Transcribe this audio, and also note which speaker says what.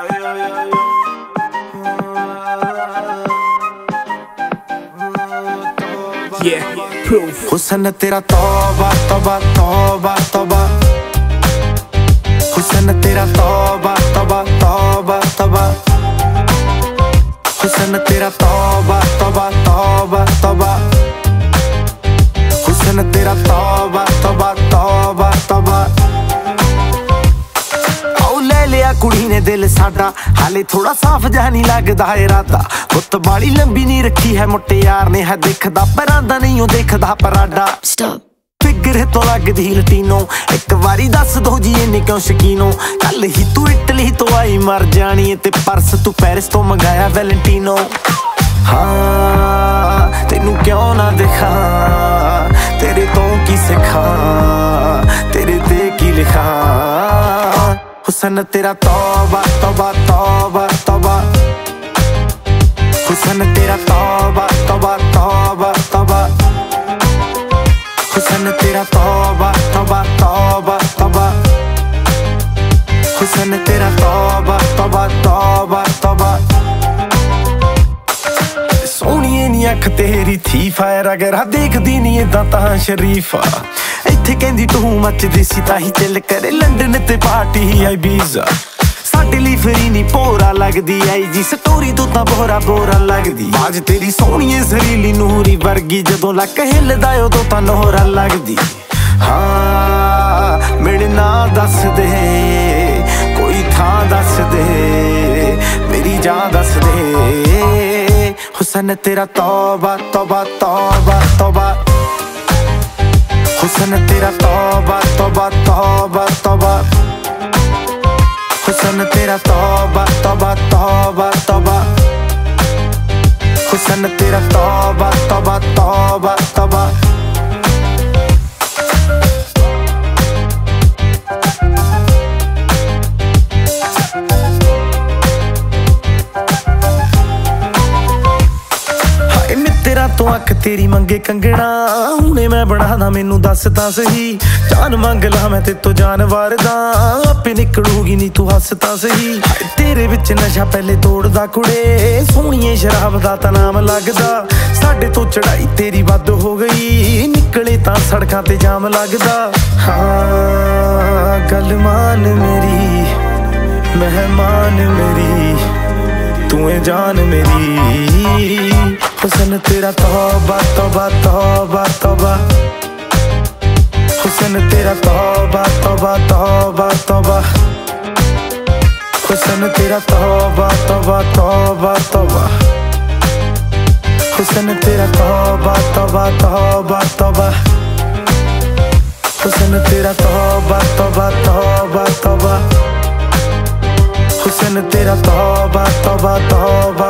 Speaker 1: हुस्न तेरा तौबा तौबा तौबा तौबा, हुस्न तेरा तौबा तौबा तौबा तौबा, हुस्न तेरा तौबा तौबा तौबा तौबा, हुस्न तेरा तौबा तौबा तौबा तौबा। आओ ले लिया कुड़ी ने दिल साडा, हाले थोड़ा साफ जहा नहीं लगदा इरादा। गुत्त बाली लंबी नहीं रखी है मुट्टे यार ने, है दिखदा परांदा नहीं ओ देखदा पराडा। फिगर तो लगदी लटीनो, एक वारी दस दो जी इन्नी क्यों शकीनो। कल ही तू इटली तो आई मर जानी है, ते परस तू पेरिस तो मंगाया वैलेंटीनो। हाँ तेनू क्यों ना दिखा, तेरे तो की सिखा, तेरे ते की लिखा। हुस्न तेरा तौबा तौबा तौबा तौबा, हुस्न तेरा तौबा तौबा तौबा तौबा, हुस्न तेरा तौबा तौबा तौबा तौबा, हुस्न तेरा तौबा तौबा तौबा तौबा। सोहणीए नी अख तेरी थी फायर, अगर आ देखदी नी इदां तां शरीफा। इत्थे कहंदी तू मचदी सी ताही चिल करे, लंडन ते पार्टी आई बीजा। साडे लई फ्री नी भोरा लगदी आई जी, स्टोरी तो तां बोरा बोरा लगदी। बाज तेरी सोहणीए जरीली नूरी वर्गी, जदों लक हिलदा उदों तां नोहरा लगदी। हाँ मेरे नां दस दे, कोई थां दस दे, मेरी जान दस दे। हुस्न तेरा तौबा तौबा तौबा तौबा, हुस्न तेरा तौबा तौबा तौबा तौबा, हुस्न तेरा तौबा तौबा तौबा तौबा, हुस्न तेरा तौबा तौबा तौबा तौबा। तो अख तेरी मंगे कंगना, हुणे मैं बनादा मैनू दस तां सही। जान मंग ला मैं ते तो जानवर दा, आपे निकलूगी नी तू हस तां सही। तेरे विच नशा पहले तोड़दा कुड़े, सोहणीए शराब दा तां नाम लगदा। साडे तो चढ़ाई तेरी वध हो गई, निकले तां सड़कां ते जाम लगदा। हाँ गल मान मेरी, मेहमान मेरी, तू है जान मेरी। हुस्न तेरा तौबा तौबा तौबा तौबा, हुस्न तेरा तौबा तौबा तौबा तौबा, हुस्न तेरा तौबा तौबा तौबा तौबा, हुस्न तेरा तौबा तौबा तौबा तौबा, हुस्न तेरा तौबा तौबा तौबा तौबा, हुस्न तेरा तौबा तौबा तौबा